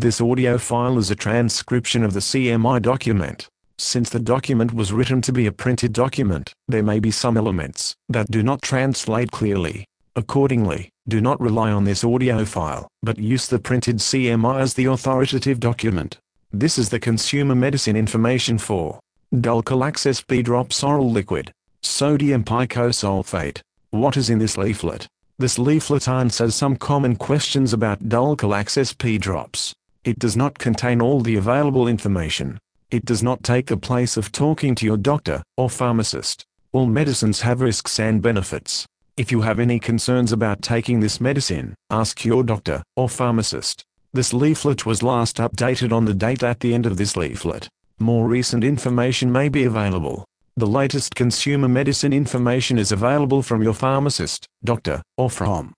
This audio file is a transcription of the CMI document. Since the document was written to be a printed document, there may be some elements that do not translate clearly. Accordingly, do not rely on this audio file, but use the printed CMI as the authoritative document. This is the consumer medicine information for Dulcolax SP Drops Oral Liquid, Sodium Picosulfate. What is in this leaflet? This leaflet answers some common questions about Dulcolax SP Drops. It does not contain all the available information. It does not take the place of talking to your doctor or pharmacist. All medicines have risks and benefits. If you have any concerns about taking this medicine, ask your doctor or pharmacist. This leaflet was last updated on the date at the end of this leaflet. More recent information may be available. The latest consumer medicine information is available from your pharmacist, doctor, or from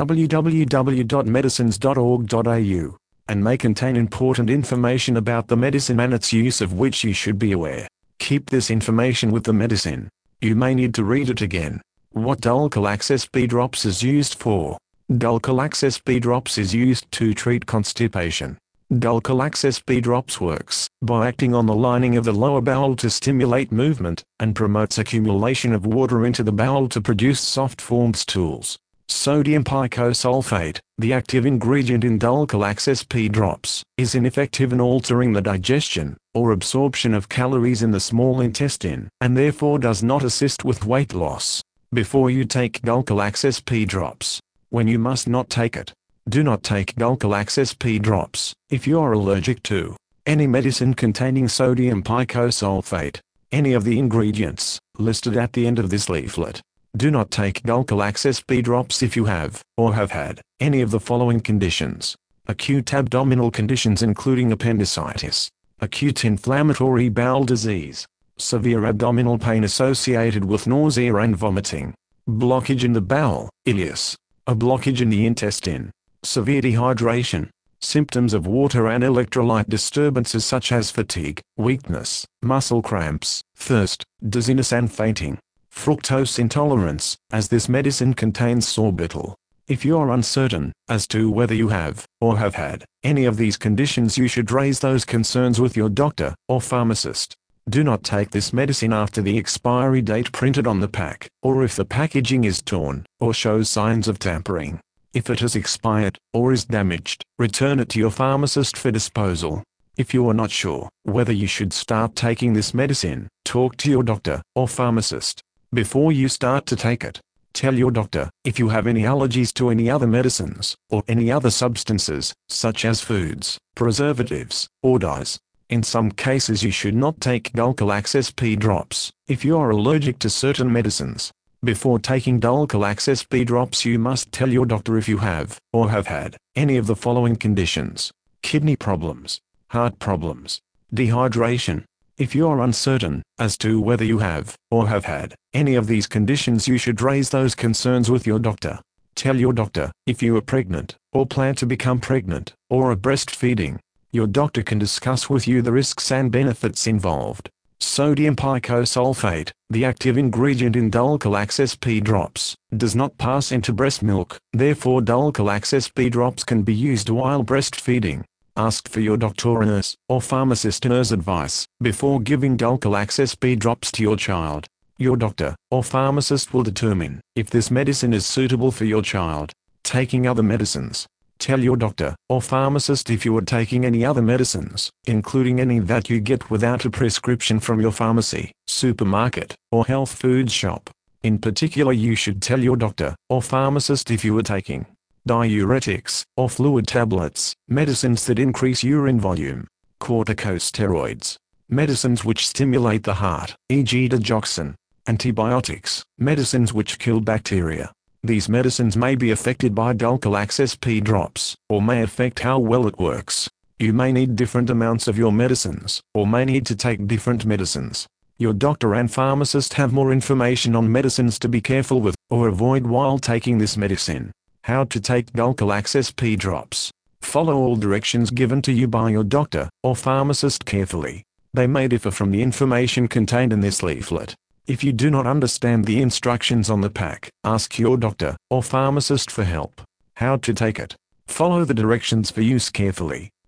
www.medicines.org.au, and may contain important information about the medicine and its use of which you should be aware. Keep this information with the medicine. You may need to read it again. What Dulcolax SP Drops is used for? Dulcolax SP Drops is used to treat constipation. Dulcolax SP Drops works by acting on the lining of the lower bowel to stimulate movement, and promotes accumulation of water into the bowel to produce soft-formed stools. Sodium picosulfate, the active ingredient in Dulcolax SP Drops, is ineffective in altering the digestion or absorption of calories in the small intestine, and therefore does not assist with weight loss. Before you take Dulcolax SP Drops, when you must not take it. Do not take Dulcolax SP Drops if you are allergic to any medicine containing sodium picosulfate, any of the ingredients listed at the end of this leaflet. Do not take Dulcolax SP Drops if you have, or have had, any of the following conditions: acute abdominal conditions including appendicitis, acute inflammatory bowel disease, severe abdominal pain associated with nausea and vomiting, blockage in the bowel, ileus, a blockage in the intestine, severe dehydration, symptoms of water and electrolyte disturbances such as fatigue, weakness, muscle cramps, thirst, dizziness and fainting, fructose intolerance, as this medicine contains sorbitol. If you are uncertain as to whether you have, or have had, any of these conditions, you should raise those concerns with your doctor or pharmacist. Do not take this medicine after the expiry date printed on the pack, or if the packaging is torn, or shows signs of tampering. If it has expired, or is damaged, return it to your pharmacist for disposal. If you are not sure whether you should start taking this medicine, talk to your doctor or pharmacist before you start to take it. Tell your doctor if you have any allergies to any other medicines, or any other substances, such as foods, preservatives, or dyes. In some cases you should not take Dulcolax SP Drops if you are allergic to certain medicines. Before taking Dulcolax SP Drops you must tell your doctor if you have, or have had, any of the following conditions: kidney problems, heart problems, dehydration. If you are uncertain as to whether you have, or have had, any of these conditions, you should raise those concerns with your doctor. Tell your doctor if you are pregnant, or plan to become pregnant, or are breastfeeding. Your doctor can discuss with you the risks and benefits involved. Sodium picosulfate, the active ingredient in Dulcolax SP Drops, does not pass into breast milk, therefore Dulcolax SP Drops can be used while breastfeeding. Ask for your doctor or nurse, or pharmacist nurse advice before giving Dulcolax SP Drops to your child. Your doctor or pharmacist will determine if this medicine is suitable for your child. Taking other medicines. Tell your doctor or pharmacist if you are taking any other medicines, including any that you get without a prescription from your pharmacy, supermarket, or health food shop. In particular, you should tell your doctor or pharmacist if you are taking diuretics, or fluid tablets, medicines that increase urine volume, corticosteroids, medicines which stimulate the heart, e.g. digoxin, antibiotics, medicines which kill bacteria. These medicines may be affected by Dulcolax SP Drops, or may affect how well it works. You may need different amounts of your medicines, or may need to take different medicines. Your doctor and pharmacist have more information on medicines to be careful with, or avoid while taking this medicine. How to take Dulcolax SP Drops. Follow all directions given to you by your doctor or pharmacist carefully. They may differ from the information contained in this leaflet. If you do not understand the instructions on the pack, ask your doctor or pharmacist for help. How to take it. Follow the directions for use carefully.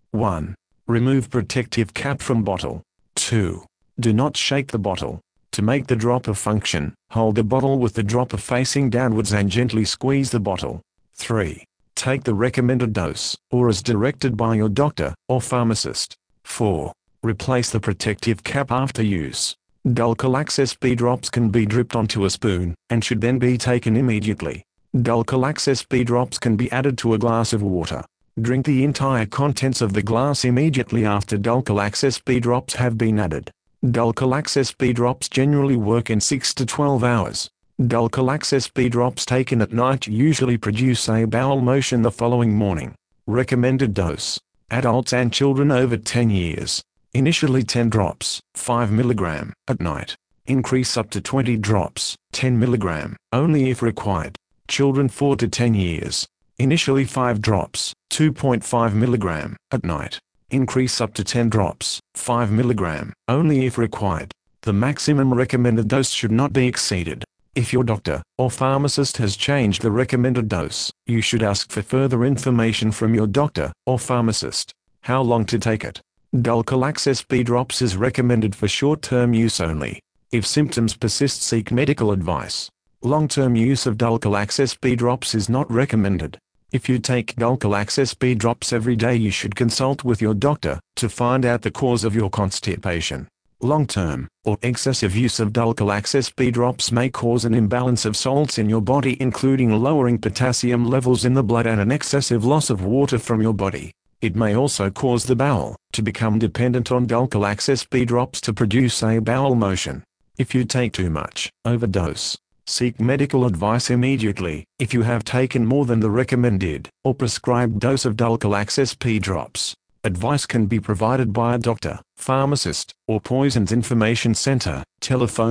1. Remove protective cap from bottle. 2. Do not shake the bottle. To make the dropper function, hold the bottle with the dropper facing downwards and gently squeeze the bottle. 3. Take the recommended dose, or as directed by your doctor or pharmacist. 4. Replace the protective cap after use. Dulcolax SP drops can be dripped onto a spoon, and should then be taken immediately. Dulcolax SP drops can be added to a glass of water. Drink the entire contents of the glass immediately after Dulcolax SP drops have been added. Dulcolax SP drops generally work in 6 to 12 hours. Dulcolax SP drops taken at night usually produce a bowel motion the following morning. Recommended dose. Adults and children over 10 years. Initially 10 drops, 5 mg, at night. Increase up to 20 drops, 10 mg, only if required. Children 4 to 10 years. Initially 5 drops, 2.5 mg, at night. Increase up to 10 drops, 5 mg, only if required. The maximum recommended dose should not be exceeded. If your doctor or pharmacist has changed the recommended dose, you should ask for further information from your doctor or pharmacist. How long to take it? Dulcolax SP drops is recommended for short-term use only. If symptoms persist, seek medical advice. Long-term use of Dulcolax SP drops is not recommended. If you take Dulcolax SP drops every day, you should consult with your doctor to find out the cause of your constipation. Long-term or excessive use of Dulcolax SP drops may cause an imbalance of salts in your body, including lowering potassium levels in the blood and an excessive loss of water from your body. It may also cause the bowel to become dependent on Dulcolax SP drops to produce a bowel motion. If you take too much, overdose. Seek medical advice immediately if you have taken more than the recommended or prescribed dose of Dulcolax SP drops. Advice can be provided by a doctor, pharmacist, or Poisons Information Center. Telephone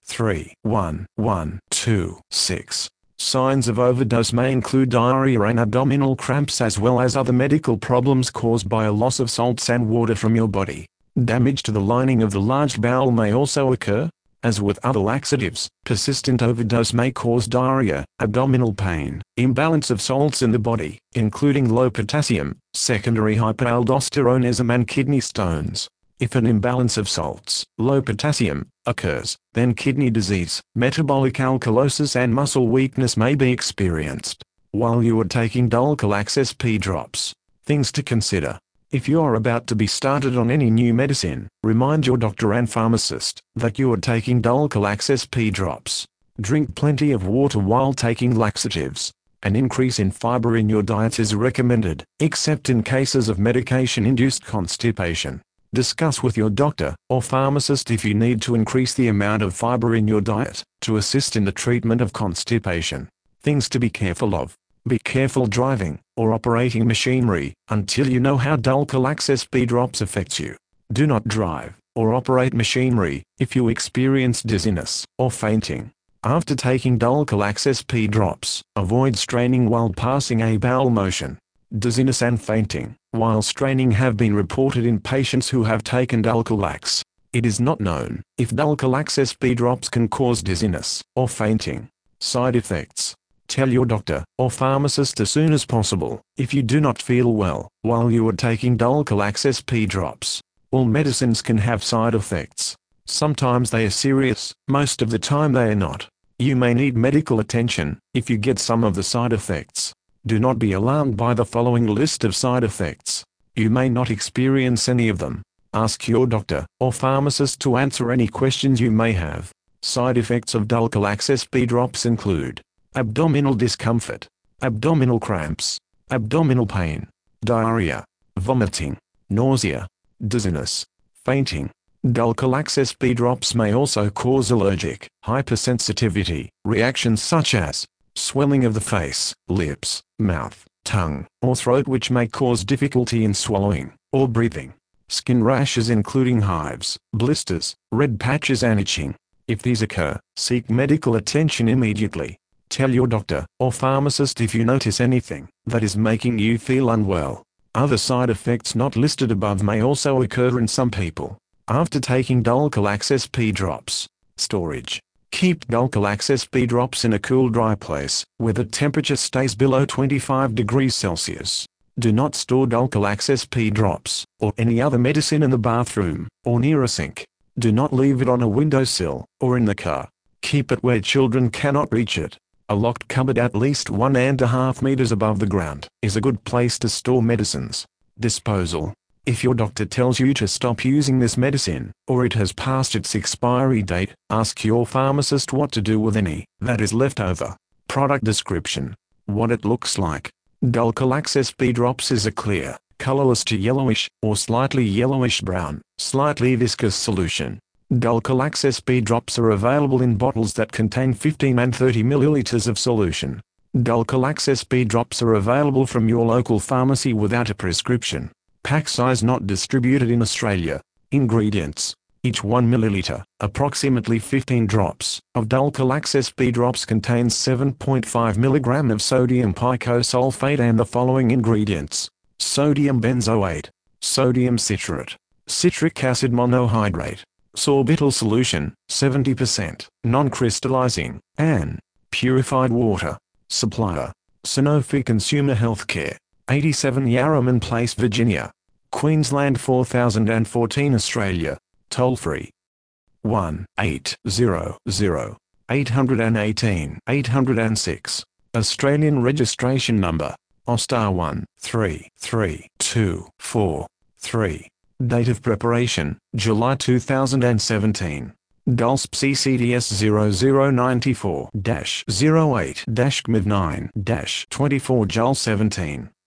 1-311-226. Signs of overdose may include diarrhea and abdominal cramps, as well as other medical problems caused by a loss of salts and water from your body. Damage to the lining of the large bowel may also occur. As with other laxatives, persistent overdose may cause diarrhea, abdominal pain, imbalance of salts in the body, including low potassium, secondary hyperaldosteronism and kidney stones. If an imbalance of salts, low potassium, occurs, then kidney disease, metabolic alkalosis and muscle weakness may be experienced. While you are taking Dulcolax SP drops, things to consider. If you are about to be started on any new medicine, remind your doctor and pharmacist that you are taking Dulcolax SP drops. Drink plenty of water while taking laxatives. An increase in fiber in your diet is recommended, except in cases of medication-induced constipation. Discuss with your doctor or pharmacist if you need to increase the amount of fiber in your diet to assist in the treatment of constipation. Things to be careful of. Be careful driving or operating machinery until you know how Dulcolax SP drops affects you. Do not drive or operate machinery if you experience dizziness or fainting. After taking Dulcolax SP drops, avoid straining while passing a bowel motion. Dizziness and fainting while straining have been reported in patients who have taken Dulcolax. It is not known if Dulcolax SP drops can cause dizziness or fainting. Side effects. Tell your doctor or pharmacist as soon as possible if you do not feel well while you are taking Dulcolax SP drops. All medicines can have side effects. Sometimes they are serious, most of the time they are not. You may need medical attention if you get some of the side effects. Do not be alarmed by the following list of side effects. You may not experience any of them. Ask your doctor or pharmacist to answer any questions you may have. Side effects of Dulcolax SP drops include abdominal discomfort, abdominal cramps, abdominal pain, diarrhea, vomiting, nausea, dizziness, fainting. Dulcolax SP drops may also cause allergic, hypersensitivity, reactions such as swelling of the face, lips, mouth, tongue, or throat, which may cause difficulty in swallowing or breathing. Skin rashes including hives, blisters, red patches and itching. If these occur, seek medical attention immediately. Tell your doctor or pharmacist if you notice anything that is making you feel unwell. Other side effects not listed above may also occur in some people after taking Dulcolax SP drops. Storage. Keep Dulcolax SP drops in a cool, dry place where the temperature stays below 25 degrees Celsius. Do not store Dulcolax SP drops, or any other medicine in the bathroom, or near a sink. Do not leave it on a windowsill, or in the car. Keep it where children cannot reach it. A locked cupboard at least 1.5 meters above the ground is a good place to store medicines. Disposal. If your doctor tells you to stop using this medicine, or it has passed its expiry date, ask your pharmacist what to do with any that is left over. Product description. What it looks like. Dulcolax SP drops is a clear, colorless to yellowish, or slightly yellowish-brown, slightly viscous solution. Dulcolax SP drops are available in bottles that contain 15 and 30 milliliters of solution. Dulcolax SP drops are available from your local pharmacy without a prescription. Pack size not distributed in Australia. Ingredients. Each 1 milliliter, approximately 15 drops, of Dulcolax SP drops contains 7.5 mg of sodium picosulfate and the following ingredients: sodium benzoate, sodium citrate, citric acid monohydrate, sorbitol solution, 70%, non-crystallizing, and purified water. Supplier: Sanofi Consumer Healthcare, 87 Yarraman Place, Virginia, Queensland 4014, Australia. Toll-free. 1-800-818-806. Australian registration number: OSTAR 133243. Date of preparation: July 2017. DULSP CCDS 0094-08-CMID 9-24 JUL 17.